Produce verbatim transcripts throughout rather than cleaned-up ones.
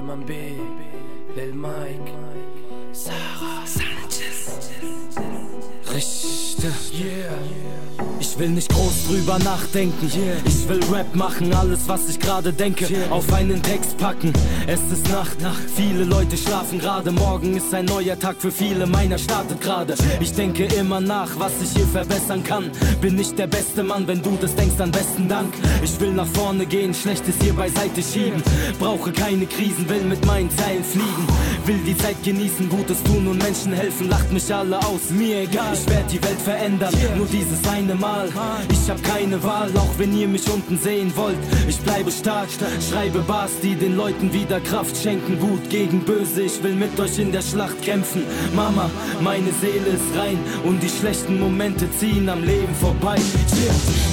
Cayman B, Lil Mike, Sarah Sanchez. Richter, Yeah. ich will nicht groß drüber nachdenken, Yeah. ich will Rap machen, alles was ich gerade denke, Yeah. auf einen Text packen. Es ist Nacht, Nacht, viele Leute schlafen gerade, morgen ist ein neuer Tag für viele, meiner startet gerade. Ich denke immer nach, was ich hier verbessern kann. Bin nicht der beste Mann, wenn du das denkst, dann besten Dank. Ich will nach vorne gehen, Schlechtes hier beiseite schieben. Brauche keine Krisen, will mit meinen Zeilen fliegen. Will die Zeit genießen, Gutes tun und Menschen helfen. Lacht mich alle aus, mir egal, ich werd die Welt verändern, nur dieses eine Mal. Ich hab keine Wahl, auch wenn ihr mich unten sehen wollt. Ich bleibe stark, schreibe Bars, die den Leuten wieder Kraft schenken. Gut gegen Böse, ich will mit euch in der Schlacht kämpfen. Mama, meine Seele ist rein und die schlechten Momente ziehen am Leben vorbei. Yeah.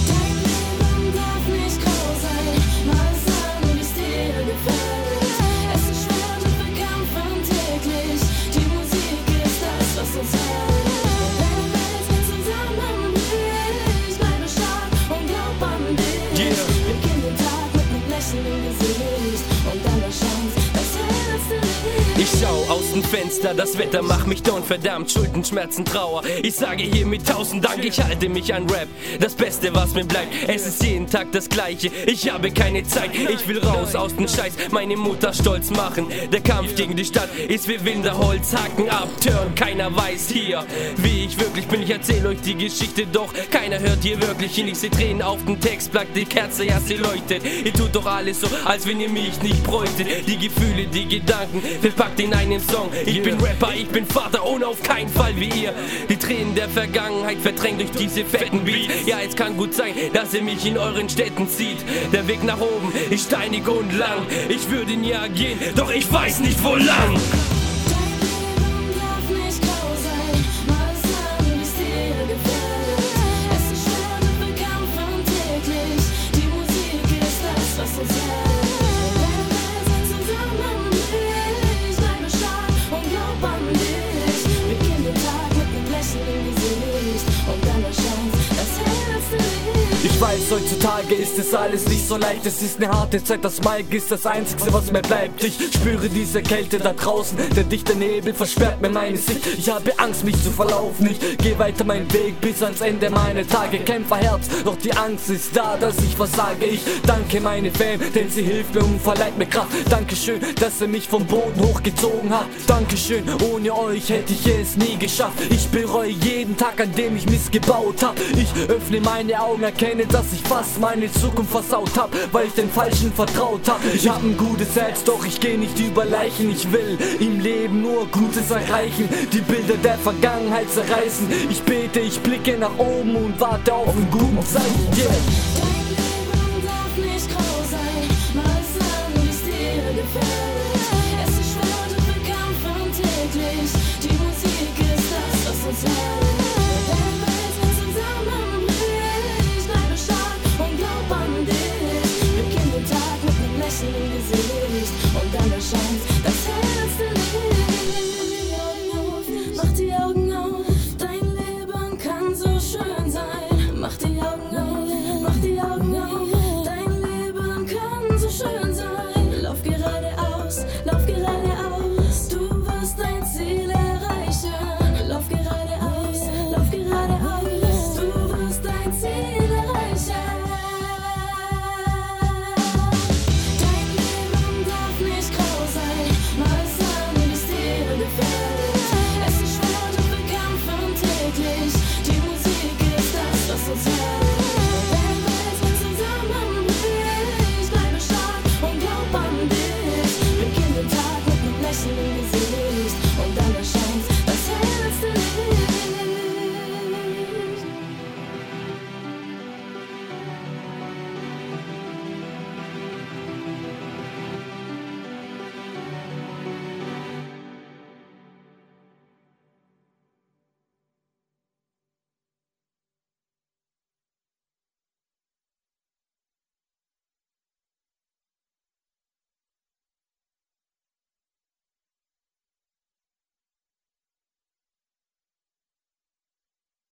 Ich schau aus dem Fenster, das Wetter macht mich down, verdammt, Schulden, Schmerzen, Trauer. Ich sage hier mit tausend Dank, ich halte mich an Rap, das Beste, was mir bleibt. Es ist jeden Tag das Gleiche, ich habe keine Zeit. Ich will raus aus dem Scheiß, meine Mutter stolz machen. Der Kampf gegen die Stadt ist wie Winterholz, Haken abturn. Keiner weiß hier, wie ich wirklich bin. Ich erzähle euch die Geschichte, doch keiner hört hier wirklich hin. Ich seh Tränen auf dem Textblatt, die Kerze, ja, sie leuchtet. Ihr tut doch alles so, als wenn ihr mich nicht bräuchtet. Die Gefühle, die Gedanken, verpackt in einem Song. Ich yeah. bin Rapper, ich bin Vater und auf keinen Fall wie ihr. Die Tränen der Vergangenheit verdrängt durch diese fetten Beats. Ja, es kann gut sein, dass ihr mich in euren Städten zieht. Der Weg nach oben ist steinig und lang. Ich würde nie gehen, doch ich weiß nicht wo lang. Ich weiß, heutzutage ist es alles nicht so leicht. Es ist eine harte Zeit, das Mike ist das Einzige, was mir bleibt. Ich spüre diese Kälte da draußen, der dichte Nebel versperrt mir meine Sicht. Ich habe Angst, mich zu verlaufen, ich geh weiter meinen Weg bis ans Ende meiner Tage. Kämpferherz, doch die Angst ist da, dass ich versage. Ich danke meine Fam, denn sie hilft mir und verleiht mir Kraft. Dankeschön, dass ihr mich vom Boden hochgezogen habt. Dankeschön, ohne euch hätte ich es nie geschafft. Ich bereue jeden Tag, an dem ich missgebaut hab. Ich öffne meine Augen, erkenne, dass ich fast meine Zukunft versaut hab, weil ich den Falschen vertraut hab. Ich hab ein gutes Herz, doch ich geh nicht über Leichen. Ich will im Leben nur Gutes erreichen, die Bilder der Vergangenheit zerreißen. Ich bete, ich blicke nach oben und warte auf einen guten Zeichen, yeah.